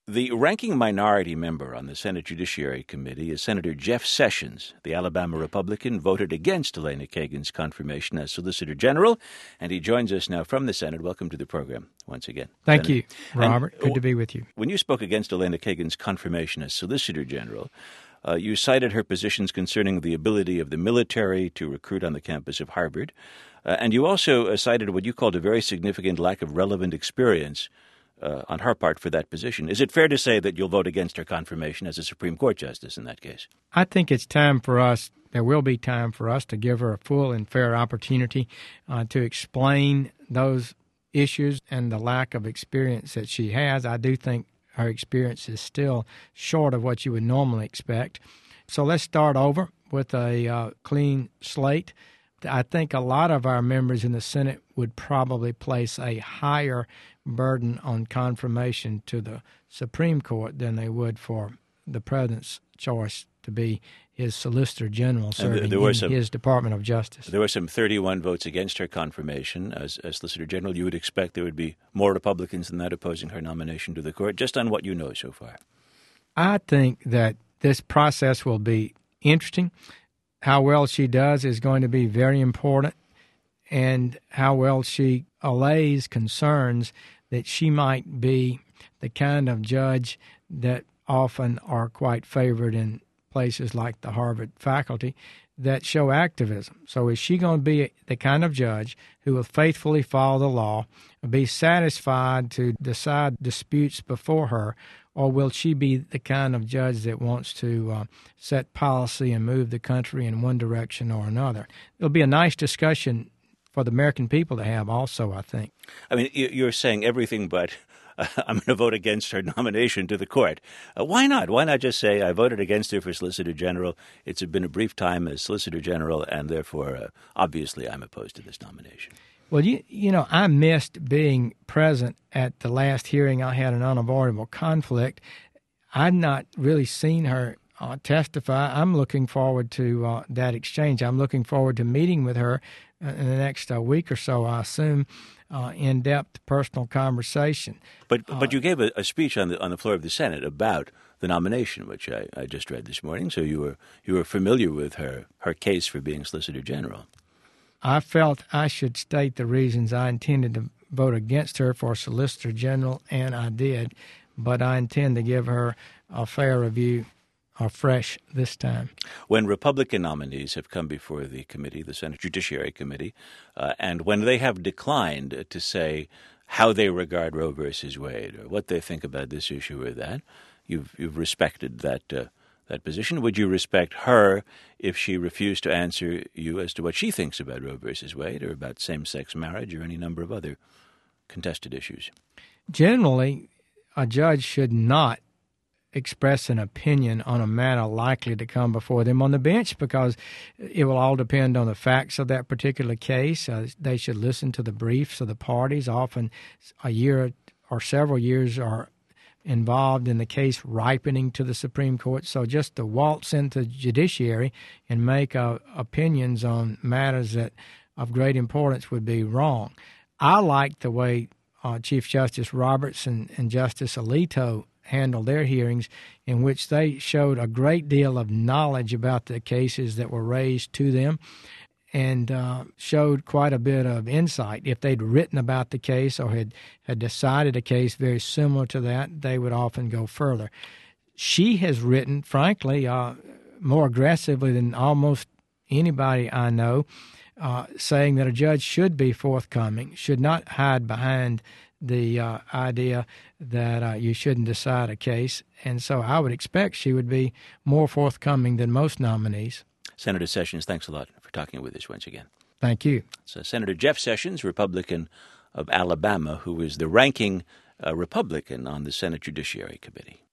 The ranking minority member on the Senate Judiciary Committee is Senator Jeff Sessions. The Alabama Republican voted against Elena Kagan's confirmation as Solicitor General, and he joins us now from the Senate. Welcome to the program once again. Thank Senator. you, Robert. Good to be with you. When you spoke against Elena Kagan's confirmation as Solicitor General, you cited her positions concerning the ability of the military to recruit on the campus of Harvard, and you also cited what you called a very significant lack of relevant experience on her part for that position. Is it fair to say that you'll vote against her confirmation as a Supreme Court justice in that case? I think it's time for us, there will be time for us to give her a full and fair opportunity to explain those issues and the lack of experience that she has. I do think her experience is still short of what you would normally expect. So let's start over with a clean slate. I think a lot of our members in the Senate would probably place a higher burden on confirmation to the Supreme Court than they would for the President's choice to be his Solicitor General serving in his Department of Justice. There were some 31 votes against her confirmation as Solicitor General. You would expect there would be more Republicans than that opposing her nomination to the court, just on what you know so far. I think that this process will be interesting. How well she does is going to be very important, and how well she allays concerns that she might be the kind of judge that often are quite favored in places like the Harvard faculty that show activism. So is she going to be the kind of judge who will faithfully follow the law, be satisfied to decide disputes before her, or will she be the kind of judge that wants to set policy and move the country in one direction or another? It'll be a nice discussion for the American people to have also, I think. I mean, you're saying everything but I'm going to vote against her nomination to the court. Why not? Why not just say I voted against her for Solicitor General? It's been a brief time as Solicitor General, and therefore, obviously, I'm opposed to this nomination. Well, you know, I missed being present at the last hearing. I had an unavoidable conflict. I've not really seen her testify. I'm looking forward to that exchange. I'm looking forward to meeting with her in the next week or so, I assume, in-depth personal conversation. But you gave a speech on the floor of the Senate about the nomination, which I just read this morning. So you were familiar with her case for being Solicitor General. I felt I should state the reasons I intended to vote against her for Solicitor General, and I did. But I intend to give her a fair review, fresh this time. When Republican nominees have come before the committee, the Senate Judiciary Committee, and when they have declined to say how they regard Roe versus Wade or what they think about this issue or that, you've respected that position. Would you respect her if she refused to answer you as to what she thinks about Roe versus Wade or about same-sex marriage or any number of other contested issues? Generally, a judge should not express an opinion on a matter likely to come before them on the bench because it will all depend on the facts of that particular case. They should listen to the briefs of the parties. Often a year or several years are involved in the case ripening to the Supreme Court. So just to waltz into the judiciary and make opinions on matters that of great importance would be wrong. I like the way Chief Justice Roberts and Justice Alito handled their hearings, in which they showed a great deal of knowledge about the cases that were raised to them and showed quite a bit of insight. If they'd written about the case or had decided a case very similar to that, they would often go further. She has written, frankly, more aggressively than almost anybody I know, saying that a judge should be forthcoming, should not hide behind the idea that you shouldn't decide a case. And so I would expect she would be more forthcoming than most nominees. Senator Sessions, thanks a lot for talking with us once again. Thank you. So Senator Jeff Sessions, Republican of Alabama, who is the ranking Republican on the Senate Judiciary Committee.